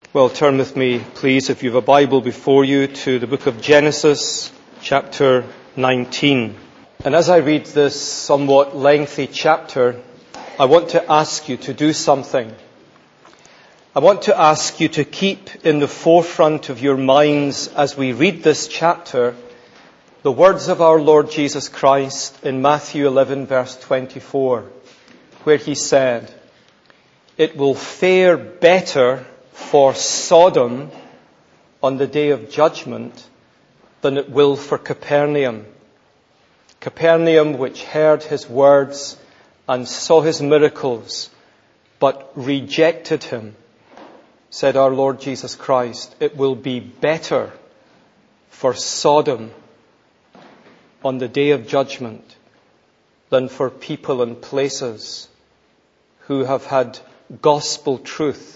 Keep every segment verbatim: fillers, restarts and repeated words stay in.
Well, turn with me, please, if you have a Bible before you, to the book of Genesis, chapter nineteen. And as I read this somewhat lengthy chapter, I want to ask you to do something. I want to ask you to keep in the forefront of your minds as we read this chapter the words of our Lord Jesus Christ in Matthew eleven, verse twenty-four, where he said, "It will fare better for Sodom on the day of judgment than it will for Capernaum." Capernaum, which heard his words and saw his miracles, but rejected him, said our Lord Jesus Christ, it will be better for Sodom on the day of judgment than for people and places who have had gospel truth,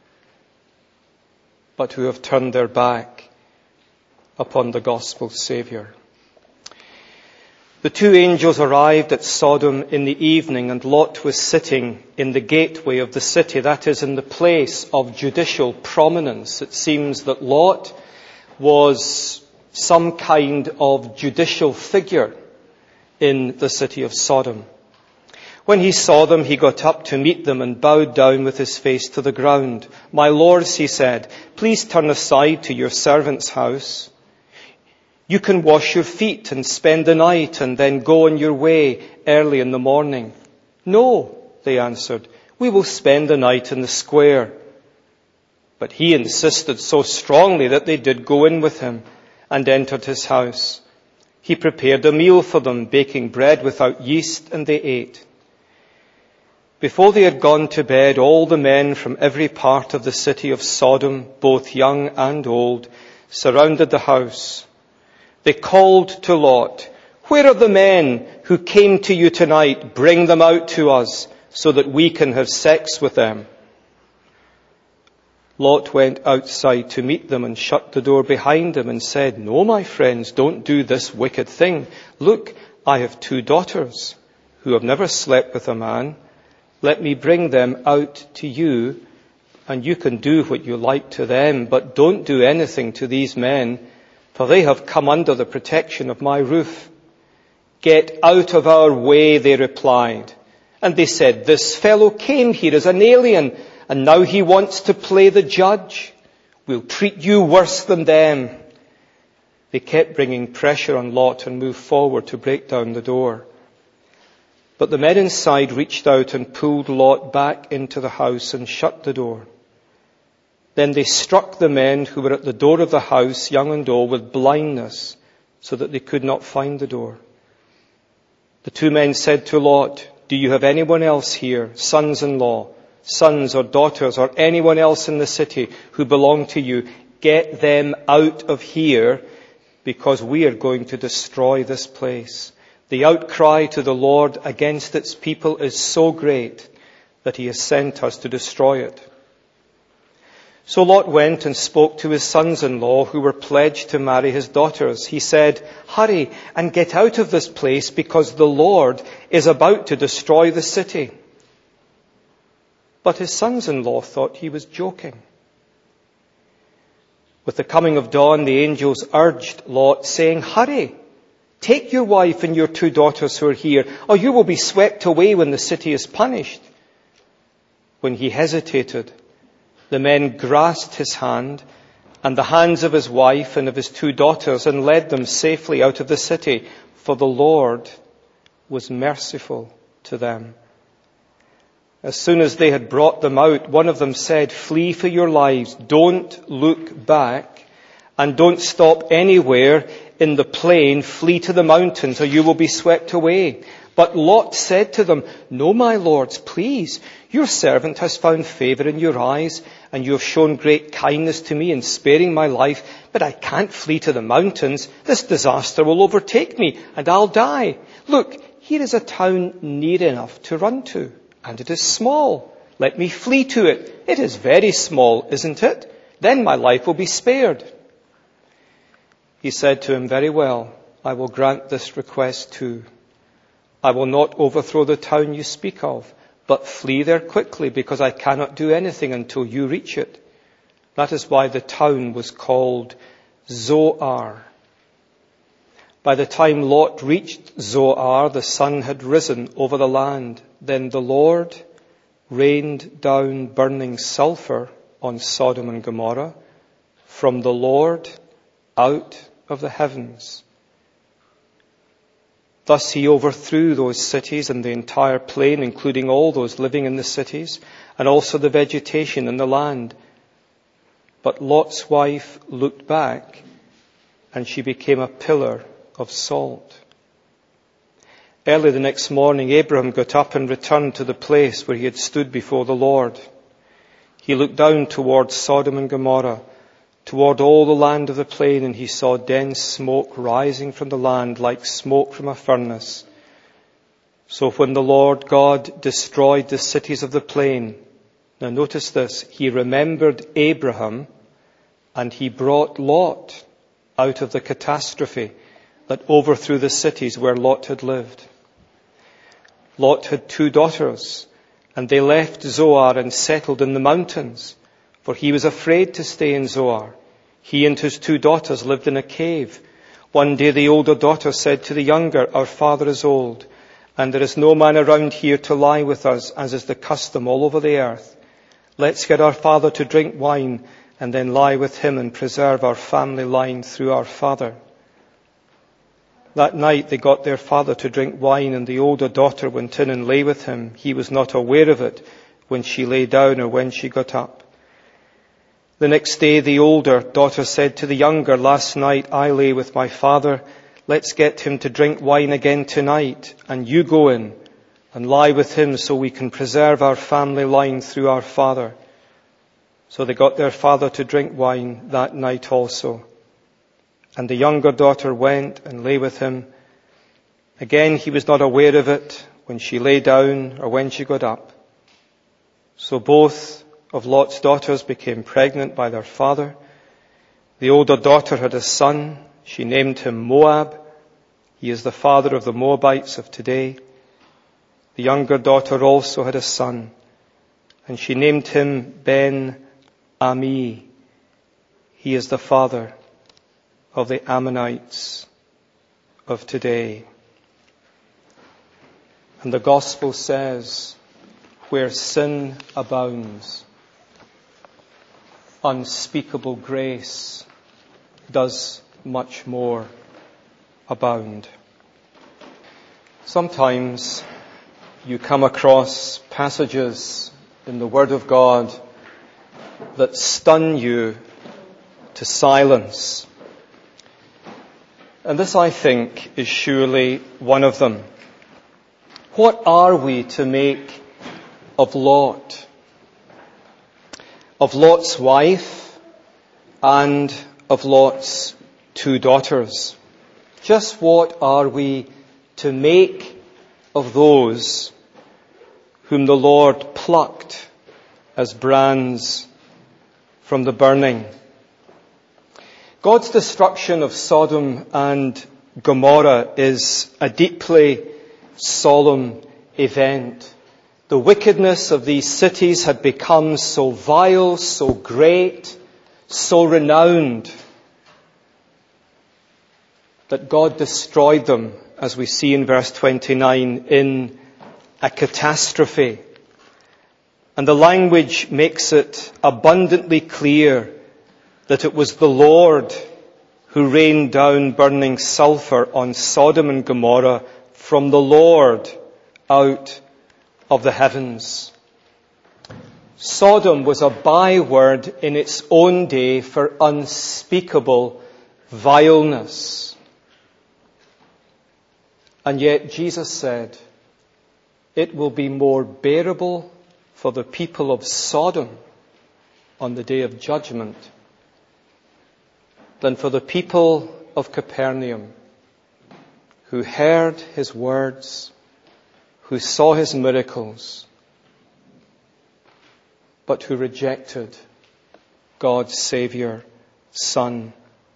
but who have turned their back upon the gospel Saviour. The two angels arrived at Sodom in the evening, and Lot was sitting in the gateway of the city, that is, in the place of judicial prominence. It seems that Lot was some kind of judicial figure in the city of Sodom. When he saw them, he got up to meet them and bowed down with his face to the ground. "My lords," he said, "please turn aside to your servant's house. You can wash your feet and spend the night and then go on your way early in the morning." "No," they answered, "we will spend the night in the square." But he insisted so strongly that they did go in with him and entered his house. He prepared a meal for them, baking bread without yeast, and they ate. Before they had gone to bed, all the men from every part of the city of Sodom, both young and old, surrounded the house. They called to Lot, "Where are the men who came to you tonight? Bring them out to us so that we can have sex with them." Lot went outside to meet them and shut the door behind him and said, "No, my friends, don't do this wicked thing. Look, I have two daughters who have never slept with a man. Let me bring them out to you, and you can do what you like to them, but don't do anything to these men, for they have come under the protection of my roof." "Get out of our way," they replied. And they said, "This fellow came here as an alien, and now he wants to play the judge. We'll treat you worse than them." They kept bringing pressure on Lot and moved forward to break down the door. But the men inside reached out and pulled Lot back into the house and shut the door. Then they struck the men who were at the door of the house, young and old, with blindness, so that they could not find the door. The two men said to Lot, "Do you have anyone else here, sons-in-law, sons or daughters, or anyone else in the city who belong to you? Get them out of here, because we are going to destroy this place. The outcry to the Lord against its people is so great that he has sent us to destroy it." So Lot went and spoke to his sons-in-law who were pledged to marry his daughters. He said, "Hurry and get out of this place, because the Lord is about to destroy the city." But his sons-in-law thought he was joking. With the coming of dawn, the angels urged Lot, saying, "Hurry, take your wife and your two daughters who are here, or you will be swept away when the city is punished." When he hesitated, the men grasped his hand and the hands of his wife and of his two daughters and led them safely out of the city, for the Lord was merciful to them. As soon as they had brought them out, one of them said, "Flee for your lives. Don't look back, and don't stop anywhere in the plain. Flee to the mountains, or you will be swept away." But Lot said to them, "No, my lords, please. Your servant has found favor in your eyes, and you have shown great kindness to me in sparing my life. But I can't flee to the mountains. This disaster will overtake me, and I'll die. Look, here is a town near enough to run to, and it is small. Let me flee to it. It is very small, isn't it? Then my life will be spared." He said to him, "Very well, I will grant this request too. I will not overthrow the town you speak of, but flee there quickly, because I cannot do anything until you reach it. That is why the town was called Zoar. By the time Lot reached Zoar, the sun had risen over the land. Then the Lord rained down burning sulfur on Sodom and Gomorrah from the Lord out of the heavens. Thus he overthrew those cities and the entire plain, including all those living in the cities, and also the vegetation in the land. But Lot's wife looked back, and she became a pillar of salt. Early the next morning, Abraham got up and returned to the place where he had stood before the Lord. He looked down towards Sodom and Gomorrah, toward all the land of the plain, and he saw dense smoke rising from the land like smoke from a furnace. So when the Lord God destroyed the cities of the plain, now notice this, he remembered Abraham and he brought Lot out of the catastrophe that overthrew the cities where Lot had lived. Lot had two daughters, and they left Zoar and settled in the mountains, for he was afraid to stay in Zoar. He and his two daughters lived in a cave. One day the older daughter said to the younger, "Our father is old, and there is no man around here to lie with us, as is the custom all over the earth. Let's get our father to drink wine, and then lie with him and preserve our family line through our father." That night they got their father to drink wine, and the older daughter went in and lay with him. He was not aware of it when she lay down or when she got up. The next day the older daughter said to the younger, "Last night I lay with my father. Let's get him to drink wine again tonight, and you go in and lie with him so we can preserve our family line through our father." So they got their father to drink wine that night also. And the younger daughter went and lay with him. Again he was not aware of it when she lay down or when she got up. So both of Lot's daughters became pregnant by their father. The older daughter had a son. She named him Moab. He is the father of the Moabites of today. The younger daughter also had a son, and she named him Ben-Ami. He is the father of the Ammonites of today. And the gospel says, where sin abounds, unspeakable grace does much more abound. Sometimes you come across passages in the Word of God that stun you to silence. And this, I think, is surely one of them. What are we to make of Lot? Of Lot's wife and of Lot's two daughters. Just what are we to make of those whom the Lord plucked as brands from the burning? God's destruction of Sodom and Gomorrah is a deeply solemn event. The wickedness of these cities had become so vile, so great, so renowned, that God destroyed them, as we see in verse twenty-nine, in a catastrophe. And the language makes it abundantly clear that it was the Lord who rained down burning sulfur on Sodom and Gomorrah from the Lord out of the heavens. Sodom was a byword in its own day for unspeakable vileness. And yet Jesus said, it will be more bearable for the people of Sodom on the day of judgment than for the people of Capernaum, who heard his words, who saw his miracles, but who rejected God's Saviour, Son.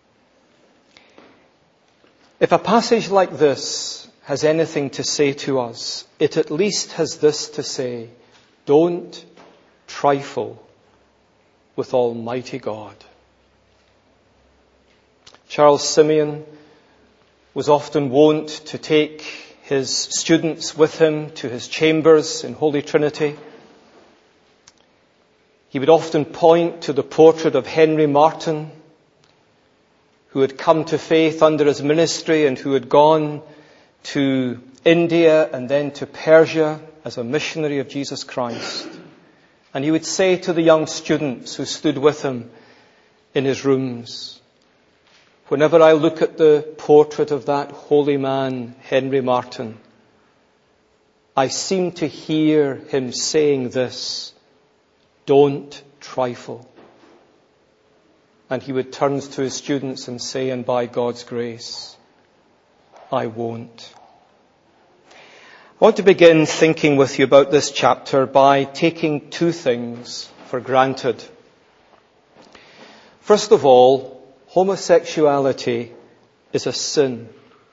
If a passage like this has anything to say to us, it at least has this to say: don't trifle with Almighty God. Charles Simeon was often wont to take his students with him to his chambers in Holy Trinity. He would often point to the portrait of Henry Martyn, who had come to faith under his ministry and who had gone to India and then to Persia as a missionary of Jesus Christ. And he would say to the young students who stood with him in his rooms, whenever I look at the portrait of that holy man, Henry Martyn, I seem to hear him saying this: don't trifle. And he would turn to his students and say, and by God's grace, I won't. I want to begin thinking with you about this chapter by taking two things for granted. First of all, homosexuality is a sin.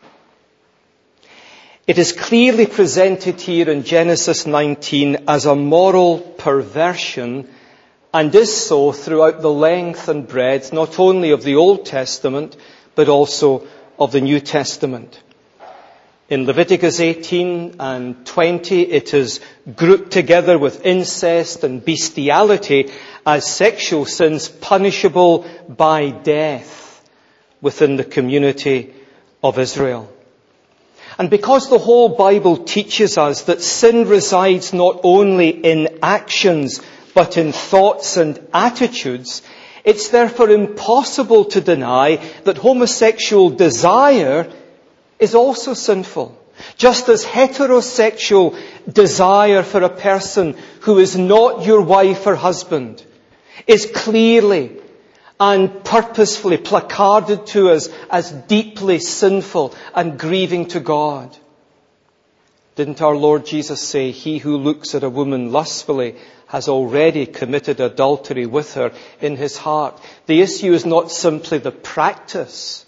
It is clearly presented here in Genesis nineteen as a moral perversion, and is so throughout the length and breadth, not only of the Old Testament, but also of the New Testament. In Leviticus eighteen and twenty, it is grouped together with incest and bestiality as sexual sins punishable by death within the community of Israel. And because the whole Bible teaches us that sin resides not only in actions, but in thoughts and attitudes, it's therefore impossible to deny that homosexual desire is also sinful. Just as heterosexual desire for a person who is not your wife or husband is clearly and purposefully placarded to us as deeply sinful and grieving to God. Didn't our Lord Jesus say, he who looks at a woman lustfully has already committed adultery with her in his heart? The issue is not simply the practice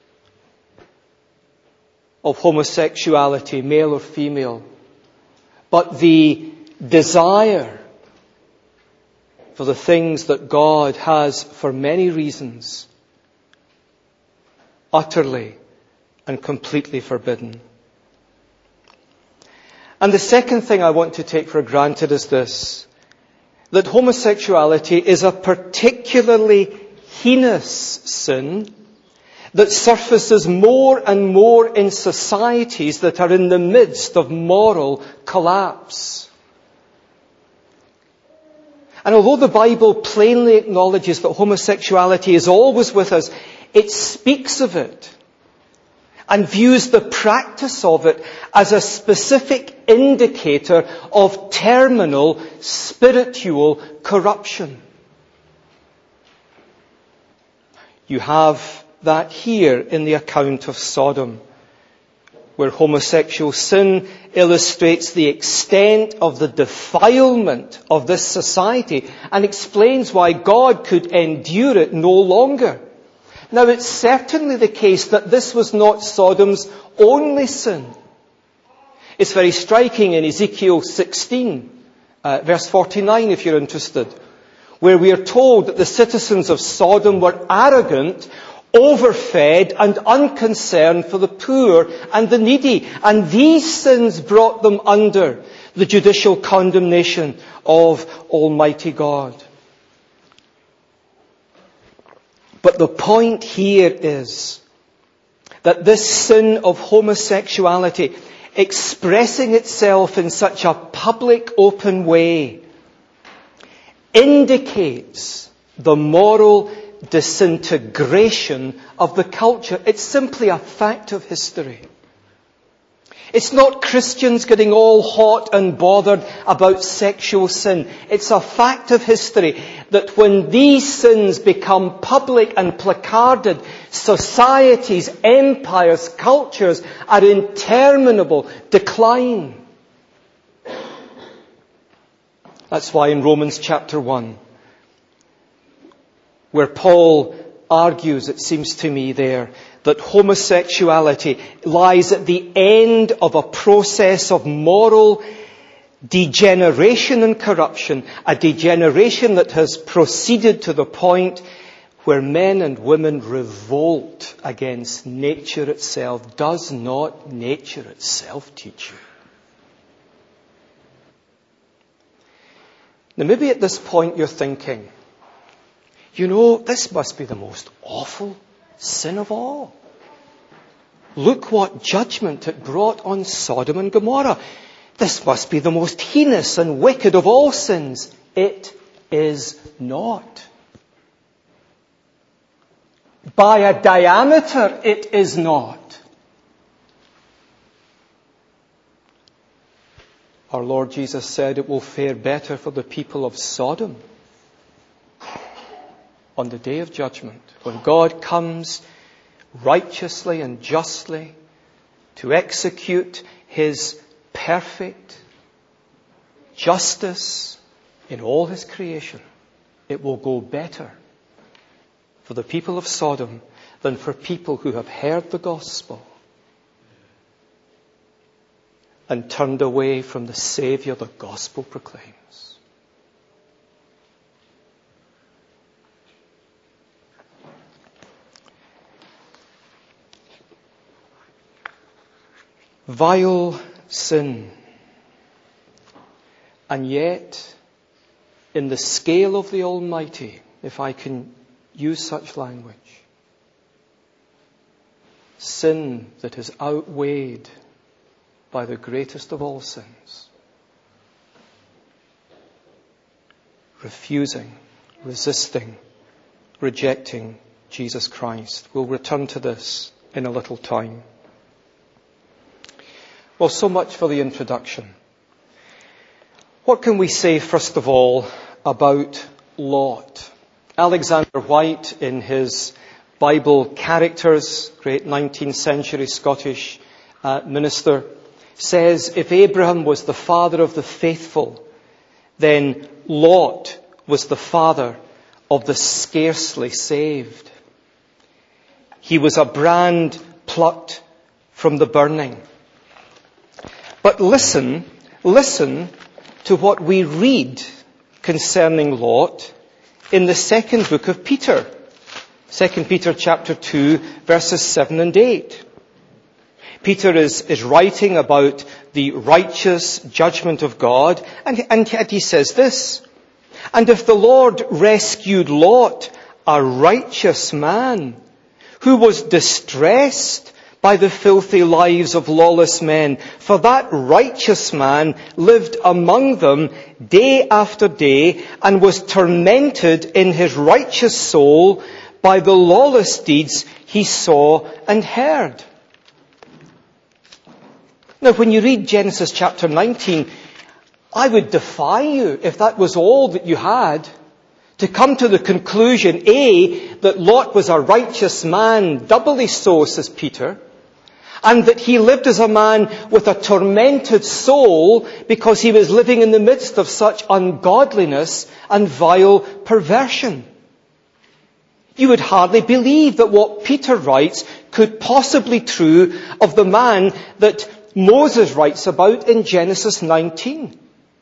of homosexuality, male or female, but the desire for the things that God has, for many reasons, utterly and completely forbidden. And the second thing I want to take for granted is this, that homosexuality is a particularly heinous sin that surfaces more and more in societies that are in the midst of moral collapse. And although the Bible plainly acknowledges that homosexuality is always with us, it speaks of it and views the practice of it as a specific indicator of terminal spiritual corruption. You have that here in the account of Sodom, where homosexual sin illustrates the extent of the defilement of this society and explains why God could endure it no longer. Now, it's certainly the case that this was not Sodom's only sin. It's very striking in Ezekiel sixteen, uh, verse forty-nine, if you're interested, where we are told that the citizens of Sodom were arrogant, overfed and unconcerned for the poor and the needy. And these sins brought them under the judicial condemnation of Almighty God. But the point here is that this sin of homosexuality, expressing itself in such a public, open way, indicates the moral disintegration of the culture. It's simply a fact of history. It's not Christians getting all hot and bothered about sexual sin. It's a fact of history that when these sins become public and placarded, societies, empires, cultures are in interminable decline. That's why in Romans chapter one, where Paul argues, it seems to me there, that homosexuality lies at the end of a process of moral degeneration and corruption, a degeneration that has proceeded to the point where men and women revolt against nature itself. Does not nature itself teach you? Now maybe at this point you're thinking, you know, this must be the most awful sin of all. Look what judgment it brought on Sodom and Gomorrah. This must be the most heinous and wicked of all sins. It is not. By a diameter, it is not. Our Lord Jesus said it will fare better for the people of Sodom on the day of judgment, when God comes righteously and justly to execute His perfect justice in all His creation. It will go better for the people of Sodom than for people who have heard the gospel and turned away from the Saviour the gospel proclaims. Vile sin. And yet, in the scale of the Almighty, if I can use such language, sin that is outweighed by the greatest of all sins. Refusing, resisting, rejecting Jesus Christ. We'll return to this in a little time. Well, so much for the introduction. What can we say, first of all, about Lot? Alexander White, in his Bible Characters, great nineteenth century Scottish uh, minister, says if Abraham was the father of the faithful, then Lot was the father of the scarcely saved. He was a brand plucked from the burning. But listen, listen to what we read concerning Lot in the second book of Peter. Second Peter chapter two, verses seven and eight. Peter is, is writing about the righteous judgment of God, and, and he says this, "And if the Lord rescued Lot, a righteous man, who was distressed by the filthy lives of lawless men, for that righteous man lived among them day after day, and was tormented in his righteous soul by the lawless deeds he saw and heard." Now, when you read Genesis chapter nineteen, I would defy you, if that was all that you had, to come to the conclusion, A, that Lot was a righteous man, doubly so, says Peter, and that he lived as a man with a tormented soul because he was living in the midst of such ungodliness and vile perversion. You would hardly believe that what Peter writes could possibly be true of the man that Moses writes about in Genesis nineteen.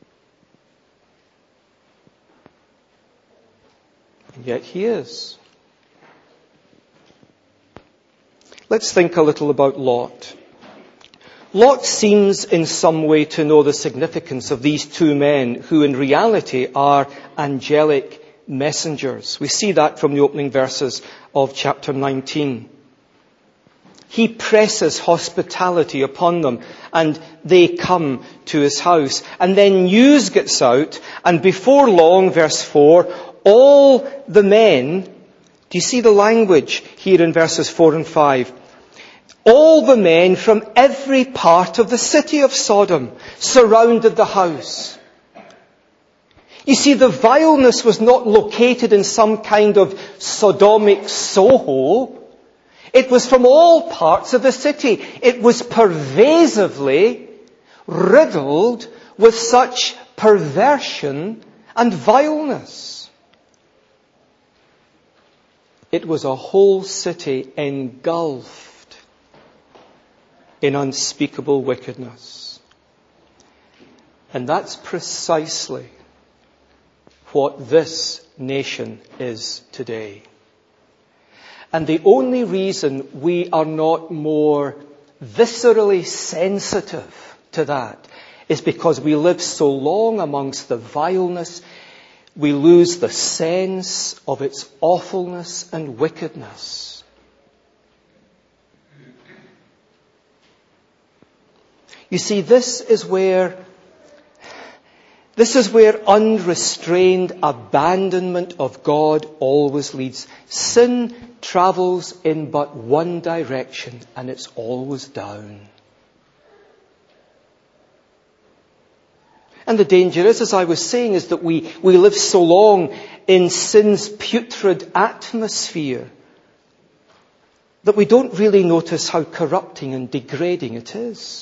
And yet he is. Let's think a little about Lot. Lot seems in some way to know the significance of these two men who in reality are angelic messengers. We see that from the opening verses of chapter nineteen. He presses hospitality upon them and they come to his house. And then news gets out, and before long, verse four, all the men, do you see the language here in verses four and five? All the men from every part of the city of Sodom surrounded the house. You see, the vileness was not located in some kind of Sodomic Soho. It was from all parts of the city. It was pervasively riddled with such perversion and vileness. It was a whole city engulfed in unspeakable wickedness. And that's precisely what this nation is today. And the only reason we are not more viscerally sensitive to that is because we live so long amongst the vileness, we lose the sense of its awfulness and wickedness. You see, this is where This is where unrestrained abandonment of God always leads. Sin travels in but one direction, and it's always down. And the danger is, as I was saying, is that we, we live so long in sin's putrid atmosphere that we don't really notice how corrupting and degrading it is.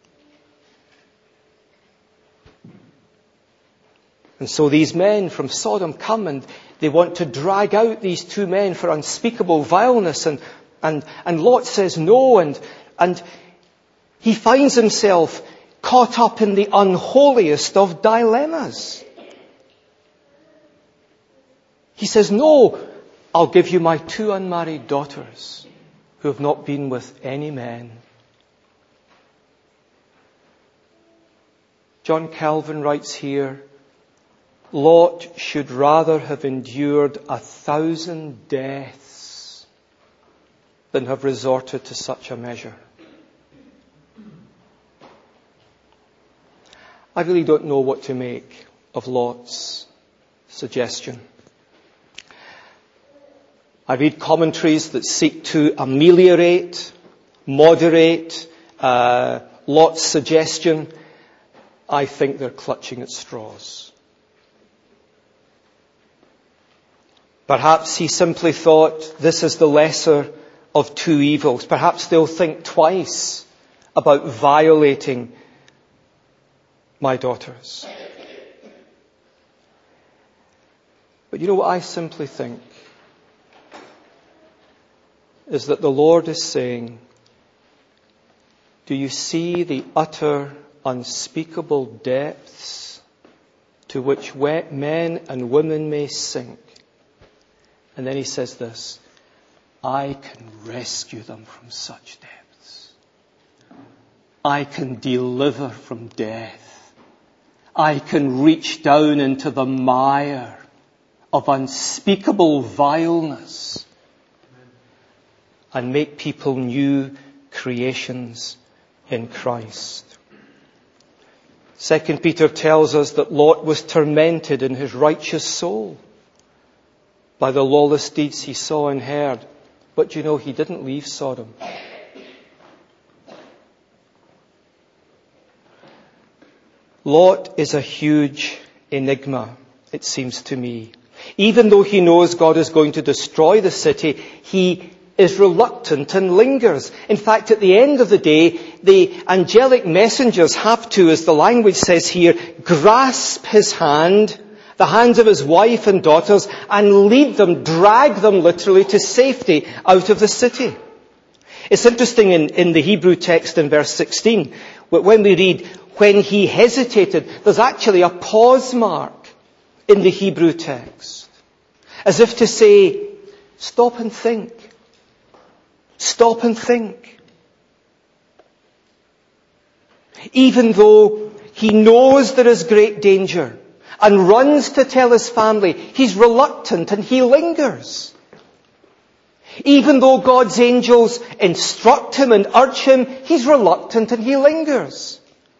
And so these men from Sodom come and they want to drag out these two men for unspeakable vileness. And, and, and Lot says no, and, and he finds himself caught up in the unholiest of dilemmas. He says, no, I'll give you my two unmarried daughters who have not been with any men. John Calvin writes here, Lot should rather have endured a thousand deaths than have resorted to such a measure. I really don't know what to make of Lot's suggestion. I read commentaries that seek to ameliorate, moderate uh, Lot's suggestion. I think they're clutching at straws. Perhaps he simply thought this is the lesser of two evils. Perhaps they'll think twice about violating my daughters. But you know what I simply think? Is that the Lord is saying, do you see the utter, unspeakable depths to which men and women may sink? And then he says this, I can rescue them from such depths. I can deliver from death. I can reach down into the mire of unspeakable vileness and make people new creations in Christ. Second Peter tells us that Lot was tormented in his righteous soul by the lawless deeds he saw and heard. But you know, he didn't leave Sodom. Lot is a huge enigma, it seems to me. Even though he knows God is going to destroy the city, he is reluctant and lingers. In fact, at the end of the day, the angelic messengers have to, as the language says here, grasp his hand, the hands of his wife and daughters, and lead them, drag them literally to safety out of the city. It's interesting in, in the Hebrew text in verse sixteen, when we read, when he hesitated, there's actually a pause mark in the Hebrew text. As if to say, stop and think. Stop and think. Even though he knows there is great danger, and runs to tell his family, he's reluctant and he lingers. Even though God's angels instruct him and urge him, he's reluctant and he lingers.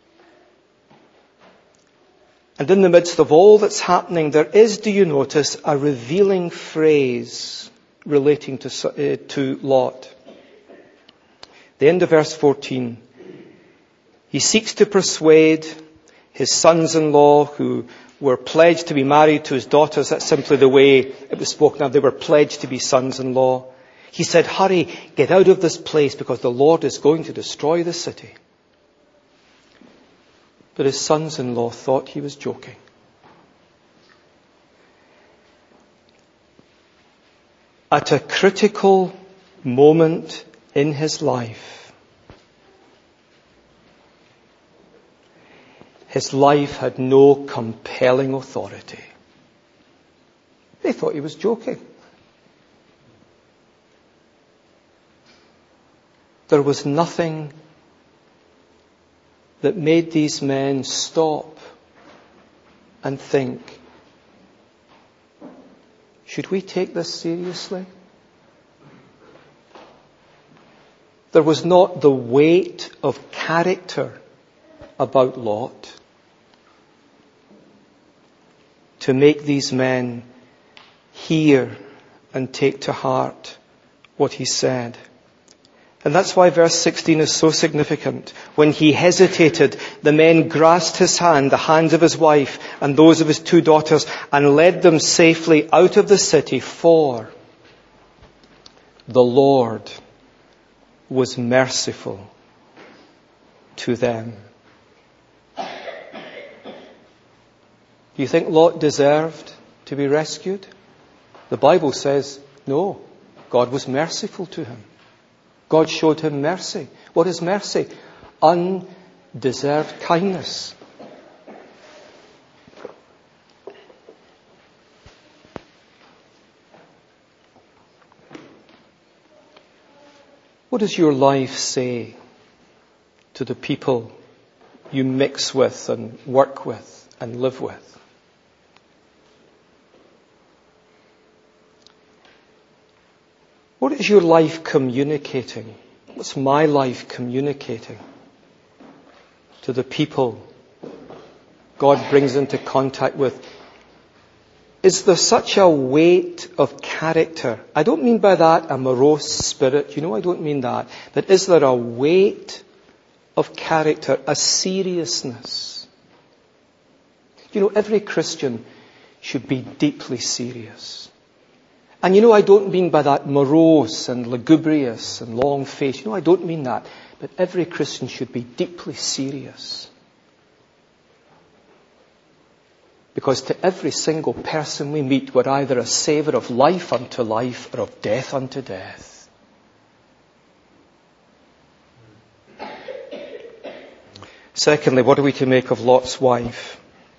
And in the midst of all that's happening, there is, do you notice, a revealing phrase relating to, uh, to Lot. The end of verse fourteen. He seeks to persuade his sons-in-law who were pledged to be married to his daughters. That's simply the way it was spoken of. They were pledged to be sons-in-law. He said, hurry, get out of this place because the Lord is going to destroy the city. But his sons-in-law thought he was joking. At a critical moment in his life, His life had no compelling authority. They thought he was joking. There was nothing that made these men stop and think, should we take this seriously? There was not the weight of character about Lot to make these men hear and take to heart what he said. And that's why verse sixteen is so significant. When he hesitated, the men grasped his hand, the hands of his wife, and those of his two daughters, and led them safely out of the city, for the Lord was merciful to them. Do you think Lot deserved to be rescued? The Bible says no. God was merciful to him. God showed him mercy. What is mercy? Undeserved kindness. What does your life say to the people you mix with and work with and live with? What is your life communicating? What's my life communicating to the people God brings into contact with? Is there such a weight of character? I don't mean by that a morose spirit. You know, I don't mean that. But is there a weight of character, a seriousness? You know, every Christian should be deeply serious. And you know, I don't mean by that morose and lugubrious and long-faced. You know, I don't mean that. But every Christian should be deeply serious. Because to every single person we meet, we're either a savour of life unto life or of death unto death. Secondly, what are we to make of Lot's wife?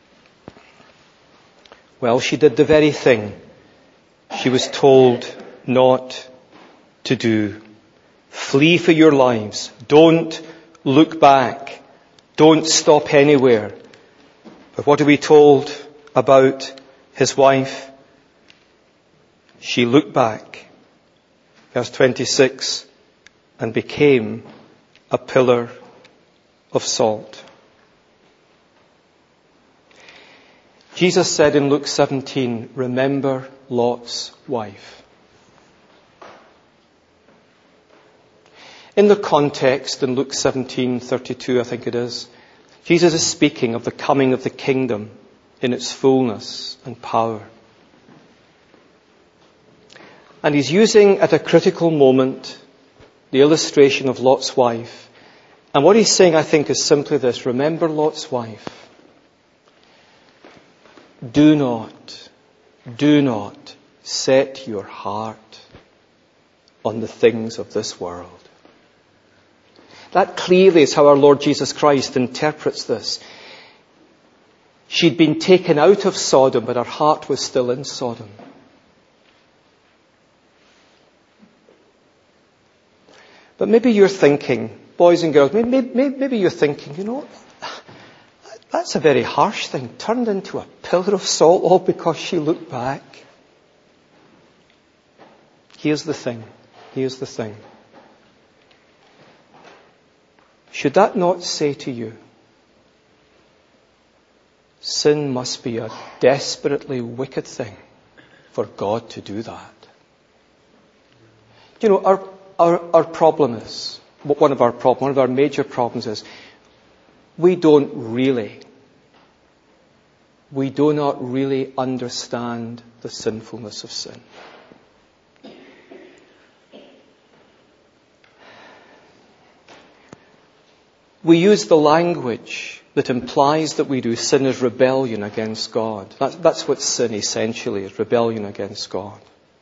Well, she did the very thing she was told not to do. Flee for your lives. Don't look back. Don't stop anywhere. But what are we told about his wife? She looked back, verse twenty-six, and became a pillar of salt. Jesus said in Luke seventeen, remember Lot's wife. In the context, in Luke seventeen thirty-two, I think it is, Jesus is speaking of the coming of the kingdom in its fullness and power. And he's using at a critical moment the illustration of Lot's wife. And what he's saying, I think, is simply this. Remember Lot's wife. Do not, do not set your heart on the things of this world. That clearly is how our Lord Jesus Christ interprets this. She'd been taken out of Sodom, but her heart was still in Sodom. But maybe you're thinking, boys and girls, maybe, maybe, maybe you're thinking, you know, that's a very harsh thing. Turned into a pillar of salt all because she looked back. Here's the thing. Here's the thing. Should that not say to you, sin must be a desperately wicked thing for God to do that? You know, our, our, our problem is, one of our problems, one of our major problems is, we don't really, we do not really understand the sinfulness of sin. We use the language that implies that we do. Sin is rebellion against God. That's, that's what sin essentially is, rebellion against God.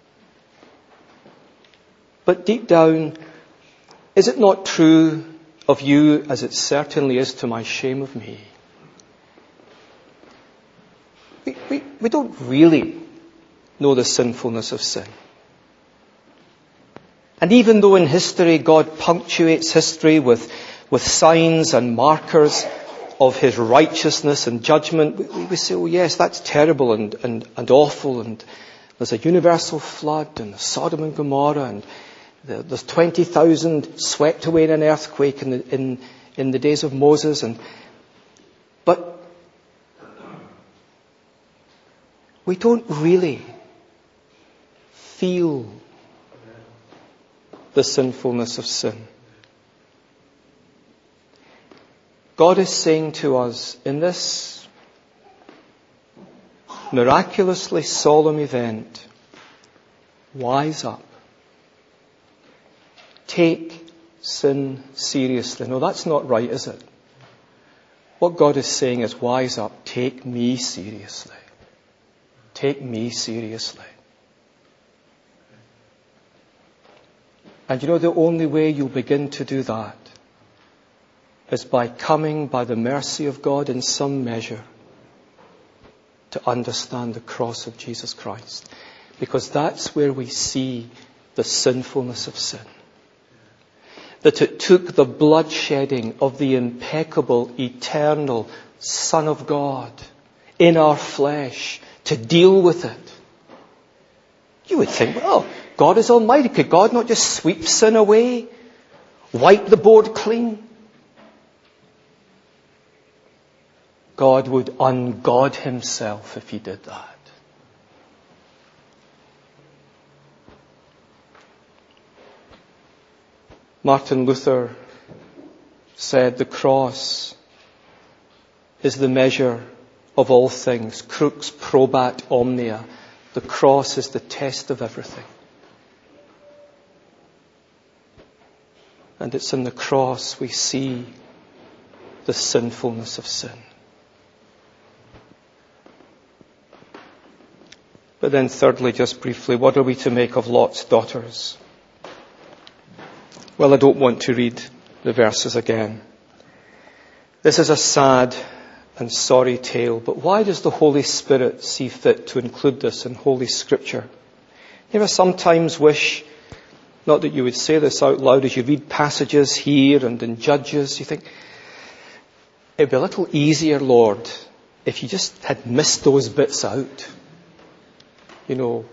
But deep down, is it not true of you, as it certainly is to my shame of me, we don't really know the sinfulness of sin. And even though in history God punctuates history with, with signs and markers of his righteousness and judgment, we, we say, oh yes, that's terrible and, and, and awful, and there's a universal flood and Sodom and Gomorrah, and the, there's twenty thousand swept away in an earthquake in the, in, in the days of Moses. And But we don't really feel the sinfulness of sin. God is saying to us in this miraculously solemn event, wise up. Take sin seriously. No, that's not right, is it? What God is saying is, wise up, take me seriously. Take me seriously. And you know, the only way you'll begin to do that is by coming by the mercy of God in some measure to understand the cross of Jesus Christ. Because that's where we see the sinfulness of sin. That it took the bloodshedding of the impeccable, eternal Son of God in our flesh to deal with it. You would think, well, God is almighty. Could God not just sweep sin away? Wipe the board clean? God would ungod himself if he did that. Martin Luther said the cross is the measure of all things. Crux probat omnia. The cross is the test of everything. And it's in the cross we see the sinfulness of sin. But then thirdly, just briefly, what are we to make of Lot's daughters? Well, I don't want to read the verses again. This is a sad and sorry tale, but why does the Holy Spirit see fit to include this in Holy Scripture? You ever sometimes wish, not that you would say this out loud as you read passages here and in Judges, you think, it'd be a little easier, Lord, if you just had missed those bits out. You know,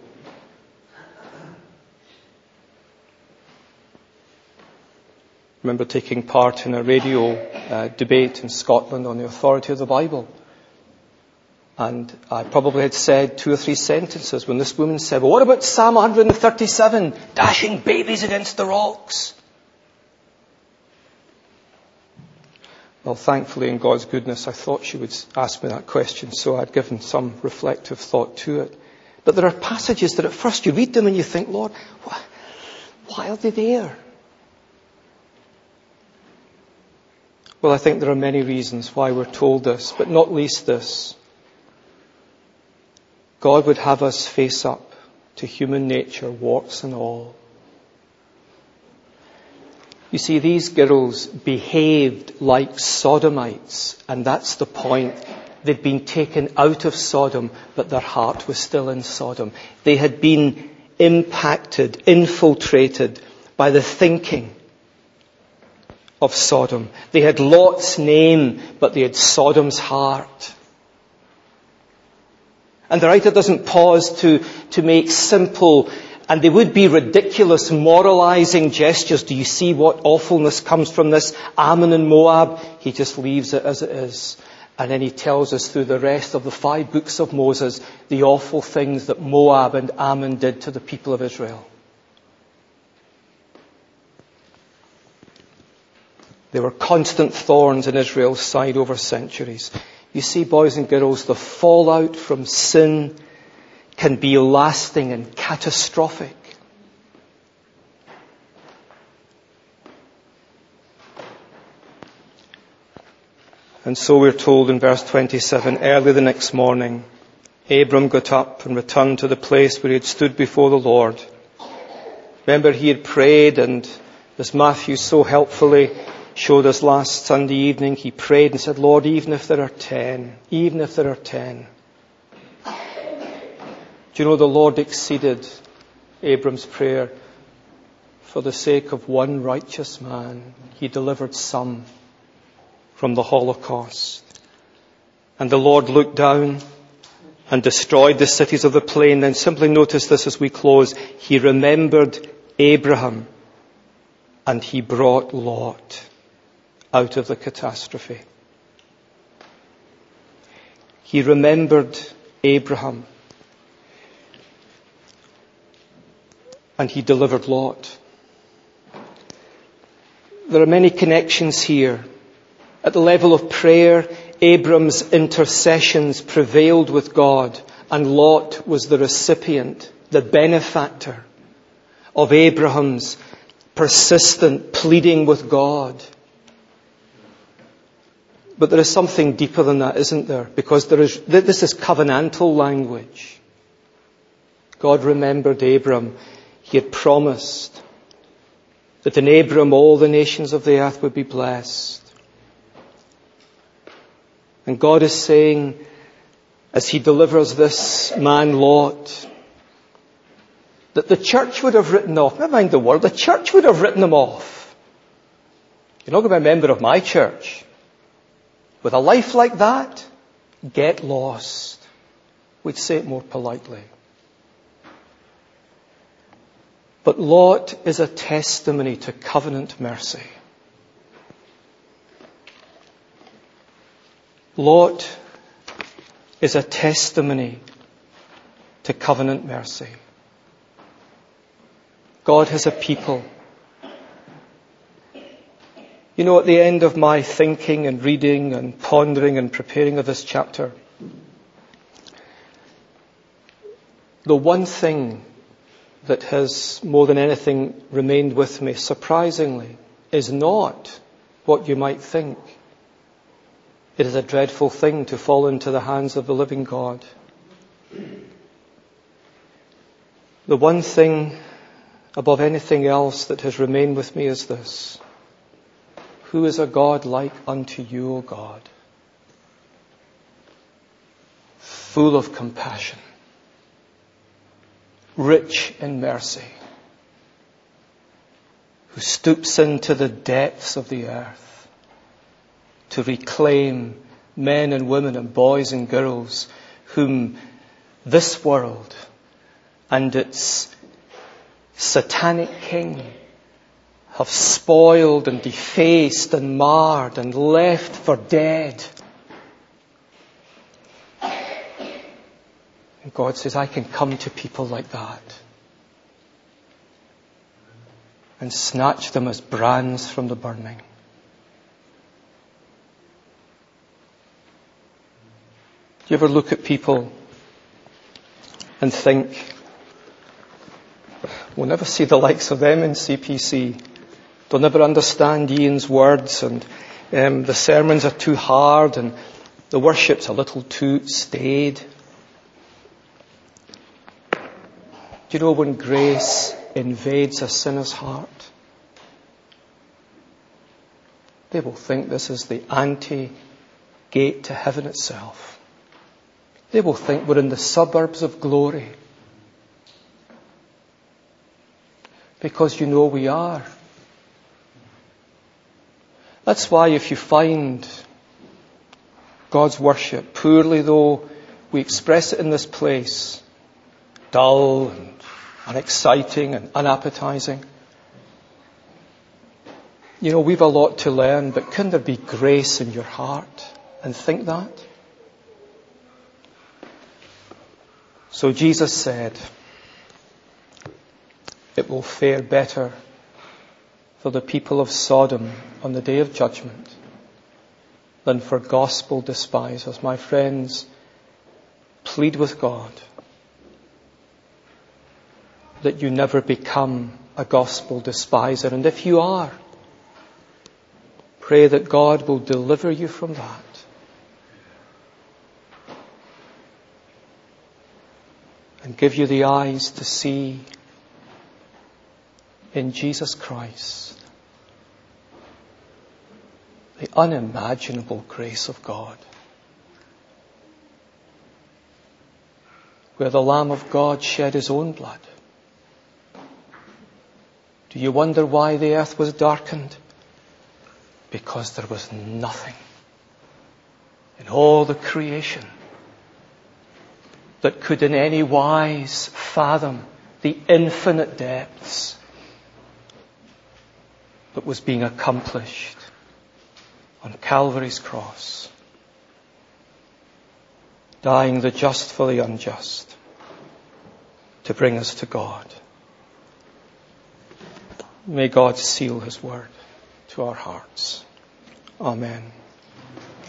I remember taking part in a radio uh, debate in Scotland on the authority of the Bible. And I probably had said two or three sentences when this woman said, well, what about Psalm one thirty-seven, dashing babies against the rocks? Well, thankfully, in God's goodness, I thought she would ask me that question, so I'd given some reflective thought to it. But there are passages that at first you read them and you think, Lord, why, why are they there? Well, I think there are many reasons why we're told this, but not least this. God would have us face up to human nature, warts and all. You see, these girls behaved like Sodomites, and that's the point. They'd been taken out of Sodom, but their heart was still in Sodom. They had been impacted, infiltrated by the thinking of Sodom. They had Lot's name, but they had Sodom's heart. And the writer doesn't pause to, to make simple, and they would be ridiculous, moralizing gestures. Do you see what awfulness comes from this? Ammon and Moab. He just leaves it as it is. And then he tells us through the rest of the five books of Moses the awful things that Moab and Ammon did to the people of Israel. They were constant thorns in Israel's side over centuries. You see, boys and girls, the fallout from sin can be lasting and catastrophic. And so we're told in verse twenty-seven, early the next morning, Abram got up and returned to the place where he had stood before the Lord. Remember, he had prayed, and as Matthew so helpfully showed us last Sunday evening, he prayed and said, Lord, even if there are ten, even if there are ten, Do you know the Lord exceeded Abram's prayer? For the sake of one righteous man, he delivered some from the Holocaust. And the Lord looked down and destroyed the cities of the plain. Then simply notice this as we close. He remembered Abraham and he brought Lot out of the catastrophe. He remembered Abraham and he delivered Lot. There are many connections here. At the level of prayer, Abram's intercessions prevailed with God, and Lot was the recipient, the benefactor of Abraham's persistent pleading with God. But there is something deeper than that, isn't there? Because there is, this is covenantal language. God remembered Abram. He had promised that in Abram all the nations of the earth would be blessed. And God is saying, as he delivers this man Lot, that the church would have written off, never mind the world, the church would have written him off. You're not going to be a member of my church. With a life like that, get lost. We'd say it more politely. But Lot is a testimony to covenant mercy. Lot is a testimony to covenant mercy. God has a people. You know, at the end of my thinking and reading and pondering and preparing of this chapter, the one thing that has more than anything remained with me, surprisingly, is not what you might think. It is a dreadful thing to fall into the hands of the living God. The one thing above anything else that has remained with me is this. Who is a God like unto you, O God? Full of compassion, rich in mercy, who stoops into the depths of the earth to reclaim men and women and boys and girls whom this world and its satanic king have spoiled and defaced and marred and left for dead. And God says, I can come to people like that and snatch them as brands from the burning. Do you ever look at people and think, we'll never see the likes of them in C P C. They'll never understand Ian's words, and um, the sermons are too hard, and the worship's a little too staid. Do you know when grace invades a sinner's heart, they will think this is the anti-gate to heaven itself. They will think we're in the suburbs of glory. Because you know we are. That's why if you find God's worship, poorly though we express it in this place, dull and unexciting and unappetizing, you know, we've a lot to learn, but can there be grace in your heart and think that? So Jesus said, it will fare better for the people of Sodom on the day of judgment than for gospel despisers. My friends, plead with God that you never become a gospel despiser. And if you are, pray that God will deliver you from that. And give you the eyes to see in Jesus Christ the unimaginable grace of God, where the Lamb of God shed his own blood. Do you wonder why the earth was darkened? Because there was nothing in all the creation that could in any wise fathom the infinite depths that was being accomplished on Calvary's cross, dying the just for the unjust to bring us to God. May God seal his word to our hearts. Amen.